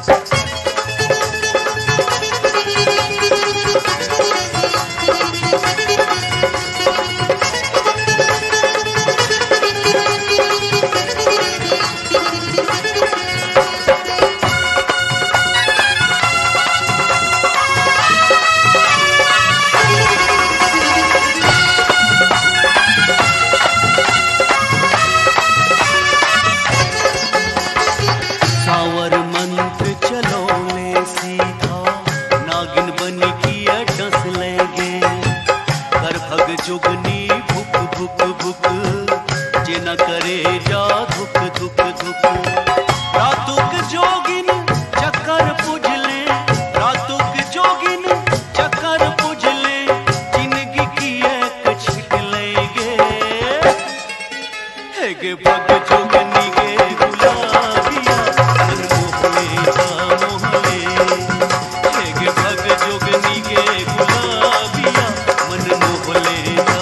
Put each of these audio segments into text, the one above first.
जोगनी भुक भुक भुक जे न करे जा धुक धुक धुक रातुक जोगिन चक्कर पुजले रातुक जोगिन चक्कर पुजले जिंदगी की एक छिक लेगे हेगे भग जोगनी के गुलाबिया मन मोहले हेगे भग जोगनी के गुलाबिया मन मोहले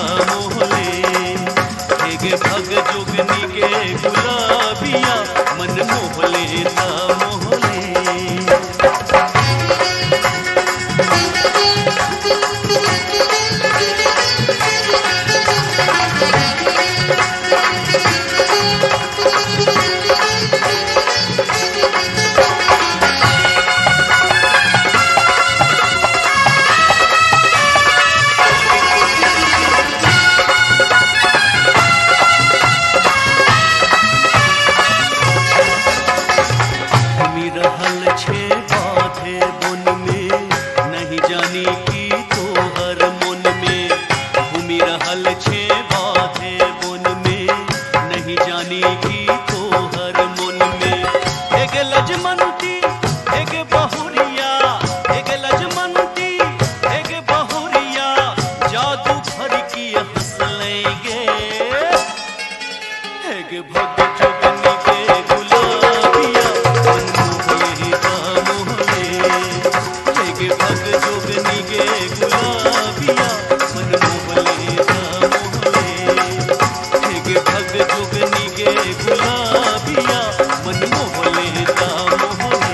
भग जोगनी के गुलाबिया मन मोहले ता मोहले रहल छे बाधे बन में नहीं जानी की तोहर मन में घूमी रहल छे बाधे बन में नहीं जानी की तोहर मन में एक लजमंती एक बहुरिया एक लजमंती एक बहुरिया जादू भर की हंस लेंगे एक भग जोगनी के गुलाबिया भग जोगनी के गुलाबिया मन मोहले ता मोहले हेगे भग जोगनी के गुलाबिया मन मोहले ता मोहले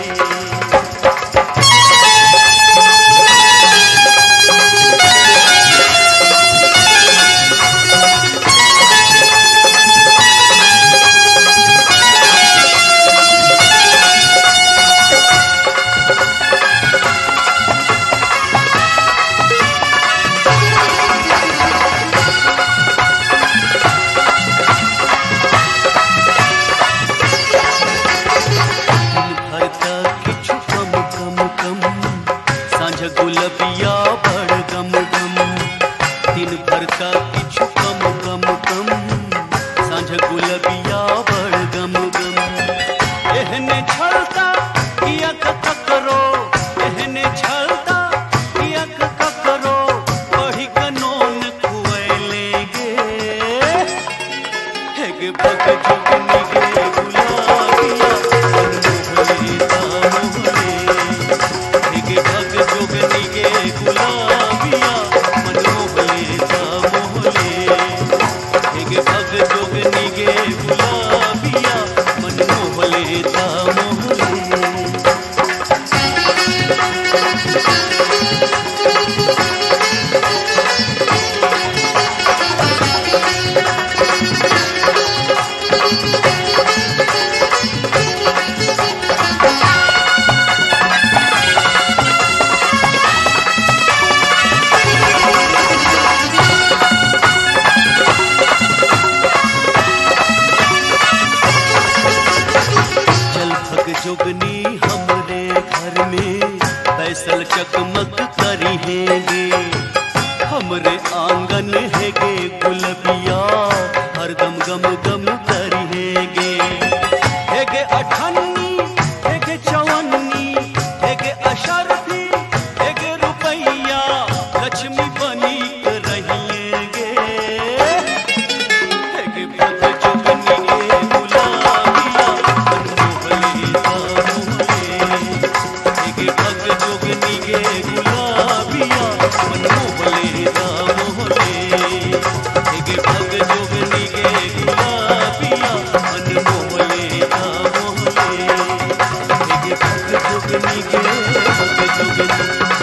गुलबिया बड़ गम गम दिन भर का किछु कम कम कम सांझ गुलबिया बड़ गम गम एहने छलता किया ककरो एहने छलता किया ककरो पढ़ी कनोन खुएलेगे हेगे भग जोगनी के गुलाबिया मन मोहले ता मोहले हेगे भग जोगनी के गुलाबिया मन मोहले ता मोहले हेगे भग जोगनी के गुलाबिया मन मोहले ता मोहले जोगनी हमरे घर में बैसल चकमक करी हेगे हमरे आंगन हेगे गुलबिया हरदम गम गम करी हेगे हेगे अठन्नी हेगे चवन्नी हेगे अशरफी हेगे रुपैया लक्ष्मी बनी रहिएगे हेगे भग जोगनी के गुलाबिया मन मोहले ता मोहले हेगे भग जोगनी के गुलाबिया जोगनी गे जोगनी